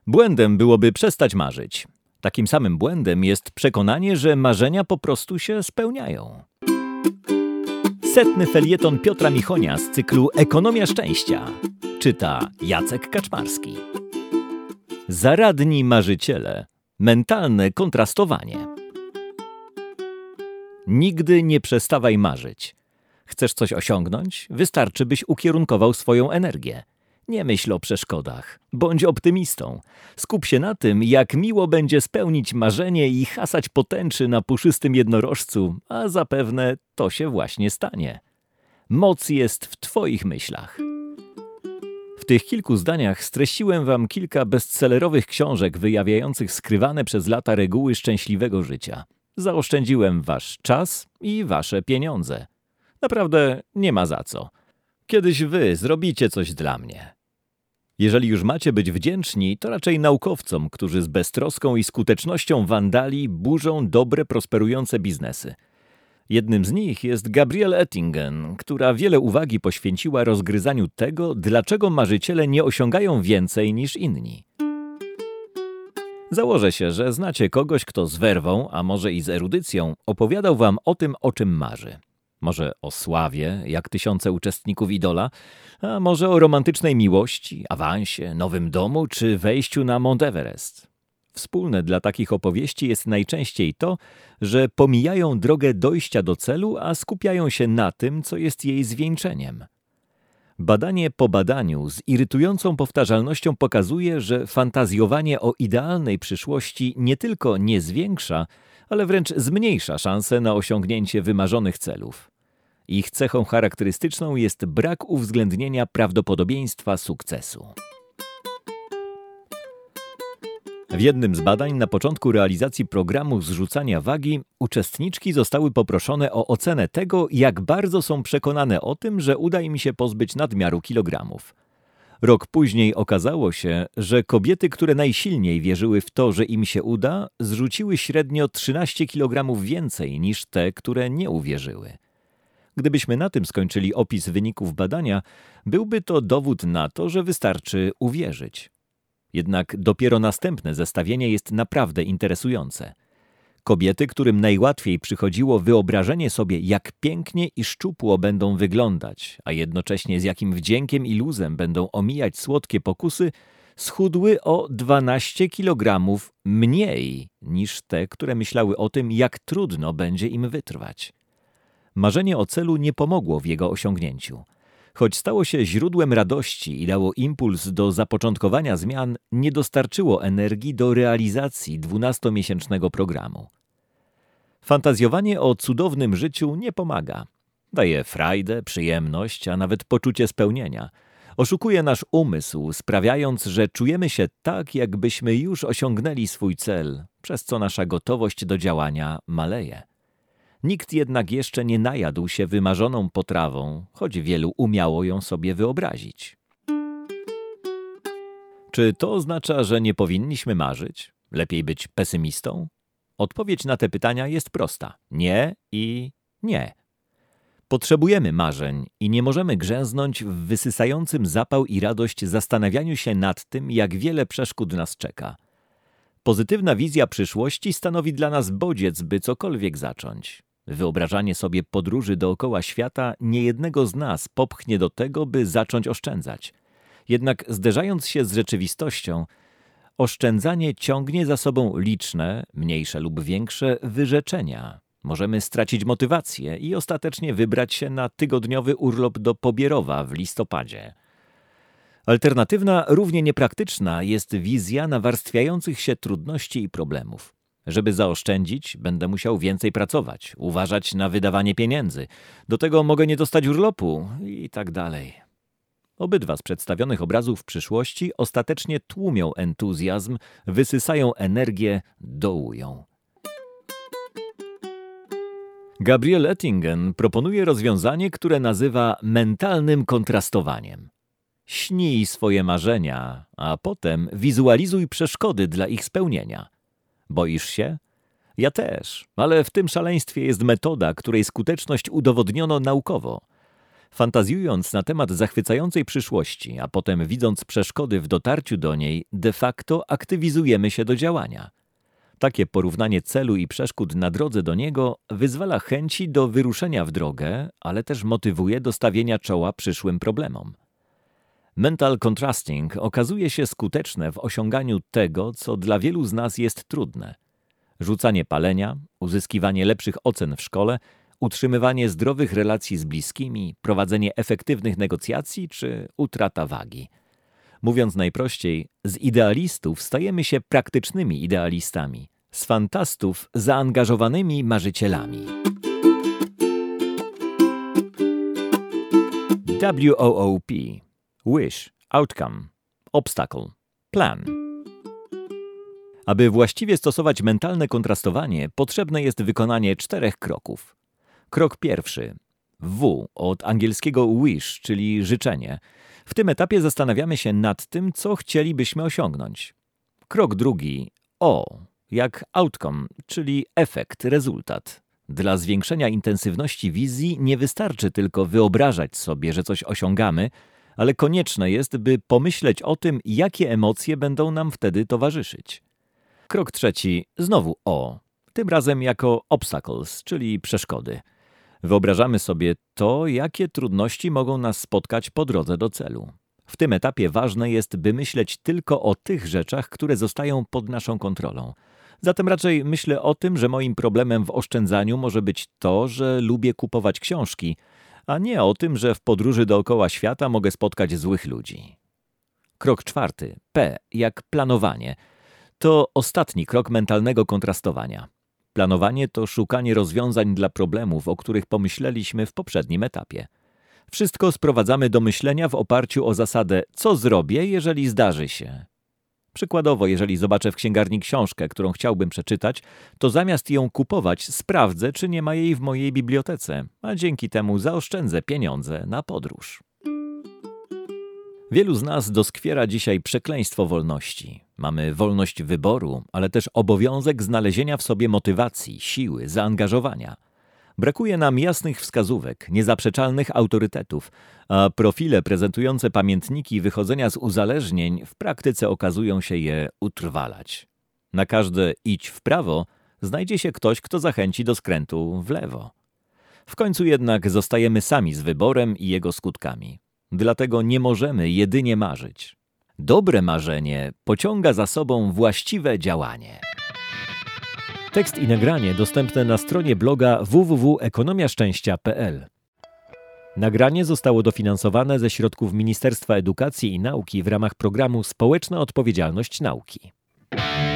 Błędem byłoby przestać marzyć. Takim samym błędem jest przekonanie, że marzenia po prostu się spełniają. 100. felieton Piotra Michonia z cyklu Ekonomia Szczęścia. Czyta Jacek Kaczmarski. Zaradni marzyciele. Mentalne kontrastowanie. Nigdy nie przestawaj marzyć. Chcesz coś osiągnąć? Wystarczy, byś ukierunkował swoją energię. Nie myśl o przeszkodach. Bądź optymistą. Skup się na tym, jak miło będzie spełnić marzenie i hasać po tęczy na puszystym jednorożcu, a zapewne to się właśnie stanie. Moc jest w twoich myślach. W tych kilku zdaniach streściłem wam kilka bestsellerowych książek wyjawiających skrywane przez lata reguły szczęśliwego życia. Zaoszczędziłem wasz czas i wasze pieniądze. Naprawdę nie ma za co. Kiedyś wy zrobicie coś dla mnie. Jeżeli już macie być wdzięczni, to raczej naukowcom, którzy z beztroską i skutecznością wandali burzą dobre, prosperujące biznesy. Jednym z nich jest Gabrielle Oettingen, która wiele uwagi poświęciła rozgryzaniu tego, dlaczego marzyciele nie osiągają więcej niż inni. Założę się, że znacie kogoś, kto z werwą, a może i z erudycją, opowiadał wam o tym, o czym marzy. Może o sławie, jak tysiące uczestników Idola, a może o romantycznej miłości, awansie, nowym domu czy wejściu na Mount Everest. Wspólne dla takich opowieści jest najczęściej to, że pomijają drogę dojścia do celu, a skupiają się na tym, co jest jej zwieńczeniem. Badanie po badaniu z irytującą powtarzalnością pokazuje, że fantazjowanie o idealnej przyszłości nie tylko nie zwiększa, ale wręcz zmniejsza szanse na osiągnięcie wymarzonych celów. Ich cechą charakterystyczną jest brak uwzględnienia prawdopodobieństwa sukcesu. W jednym z badań na początku realizacji programu zrzucania wagi uczestniczki zostały poproszone o ocenę tego, jak bardzo są przekonane o tym, że uda im się pozbyć nadmiaru kilogramów. Rok później okazało się, że kobiety, które najsilniej wierzyły w to, że im się uda, zrzuciły średnio 13 kg więcej niż te, które nie uwierzyły. Gdybyśmy na tym skończyli opis wyników badania, byłby to dowód na to, że wystarczy uwierzyć. Jednak dopiero następne zestawienie jest naprawdę interesujące. Kobiety, którym najłatwiej przychodziło wyobrażenie sobie, jak pięknie i szczupło będą wyglądać, a jednocześnie z jakim wdziękiem i luzem będą omijać słodkie pokusy, schudły o 12 kg mniej niż te, które myślały o tym, jak trudno będzie im wytrwać. Marzenie o celu nie pomogło w jego osiągnięciu. Choć stało się źródłem radości i dało impuls do zapoczątkowania zmian, nie dostarczyło energii do realizacji 12-miesięcznego programu. Fantazjowanie o cudownym życiu nie pomaga. Daje frajdę, przyjemność, a nawet poczucie spełnienia. Oszukuje nasz umysł, sprawiając, że czujemy się tak, jakbyśmy już osiągnęli swój cel, przez co nasza gotowość do działania maleje. Nikt jednak jeszcze nie najadł się wymarzoną potrawą, choć wielu umiało ją sobie wyobrazić. Czy to oznacza, że nie powinniśmy marzyć? Lepiej być pesymistą? Odpowiedź na te pytania jest prosta. Nie i nie. Potrzebujemy marzeń i nie możemy grzęznąć w wysysającym zapał i radość zastanawianiu się nad tym, jak wiele przeszkód nas czeka. Pozytywna wizja przyszłości stanowi dla nas bodziec, by cokolwiek zacząć. Wyobrażanie sobie podróży dookoła świata niejednego z nas popchnie do tego, by zacząć oszczędzać. Jednak zderzając się z rzeczywistością, oszczędzanie ciągnie za sobą liczne, mniejsze lub większe, wyrzeczenia. Możemy stracić motywację i ostatecznie wybrać się na tygodniowy urlop do Pobierowa w listopadzie. Alternatywna, równie niepraktyczna jest wizja nawarstwiających się trudności i problemów. Żeby zaoszczędzić, będę musiał więcej pracować, uważać na wydawanie pieniędzy. Do tego mogę nie dostać urlopu i tak dalej. Obydwa z przedstawionych obrazów przyszłości ostatecznie tłumią entuzjazm, wysysają energię, dołują. Gabrielle Oettingen proponuje rozwiązanie, które nazywa mentalnym kontrastowaniem. Śnij swoje marzenia, a potem wizualizuj przeszkody dla ich spełnienia. Boisz się? Ja też, ale w tym szaleństwie jest metoda, której skuteczność udowodniono naukowo. Fantazjując na temat zachwycającej przyszłości, a potem widząc przeszkody w dotarciu do niej, de facto aktywizujemy się do działania. Takie porównanie celu i przeszkód na drodze do niego wyzwala chęci do wyruszenia w drogę, ale też motywuje do stawienia czoła przyszłym problemom. Mental contrasting okazuje się skuteczne w osiąganiu tego, co dla wielu z nas jest trudne. Rzucanie palenia, uzyskiwanie lepszych ocen w szkole, utrzymywanie zdrowych relacji z bliskimi, prowadzenie efektywnych negocjacji czy utrata wagi. Mówiąc najprościej, z idealistów stajemy się praktycznymi idealistami, z fantastów zaangażowanymi marzycielami. WOOP – Wish, Outcome, Obstacle, Plan. Aby właściwie stosować mentalne kontrastowanie, potrzebne jest wykonanie 4 kroków. Krok pierwszy. W od angielskiego wish, czyli życzenie. W tym etapie zastanawiamy się nad tym, co chcielibyśmy osiągnąć. Krok drugi. O, jak outcome, czyli efekt, rezultat. Dla zwiększenia intensywności wizji nie wystarczy tylko wyobrażać sobie, że coś osiągamy, ale konieczne jest, by pomyśleć o tym, jakie emocje będą nam wtedy towarzyszyć. Krok trzeci. Znowu O. Tym razem jako obstacles, czyli przeszkody. Wyobrażamy sobie to, jakie trudności mogą nas spotkać po drodze do celu. W tym etapie ważne jest, by myśleć tylko o tych rzeczach, które zostają pod naszą kontrolą. Zatem raczej myślę o tym, że moim problemem w oszczędzaniu może być to, że lubię kupować książki, a nie o tym, że w podróży dookoła świata mogę spotkać złych ludzi. Krok czwarty. P jak planowanie. To ostatni krok mentalnego kontrastowania. Planowanie to szukanie rozwiązań dla problemów, o których pomyśleliśmy w poprzednim etapie. Wszystko sprowadzamy do myślenia w oparciu o zasadę co zrobię, jeżeli zdarzy się. Przykładowo, jeżeli zobaczę w księgarni książkę, którą chciałbym przeczytać, to zamiast ją kupować, sprawdzę, czy nie ma jej w mojej bibliotece, a dzięki temu zaoszczędzę pieniądze na podróż. Wielu z nas doskwiera dzisiaj przekleństwo wolności. Mamy wolność wyboru, ale też obowiązek znalezienia w sobie motywacji, siły, zaangażowania. Brakuje nam jasnych wskazówek, niezaprzeczalnych autorytetów, a profile prezentujące pamiętniki wychodzenia z uzależnień w praktyce okazują się je utrwalać. Na każde idź w prawo znajdzie się ktoś, kto zachęci do skrętu w lewo. W końcu jednak zostajemy sami z wyborem i jego skutkami. Dlatego nie możemy jedynie marzyć. Dobre marzenie pociąga za sobą właściwe działanie. Tekst i nagranie dostępne na stronie bloga www.ekonomiaszczęścia.pl. Nagranie zostało dofinansowane ze środków Ministerstwa Edukacji i Nauki w ramach programu Społeczna Odpowiedzialność Nauki.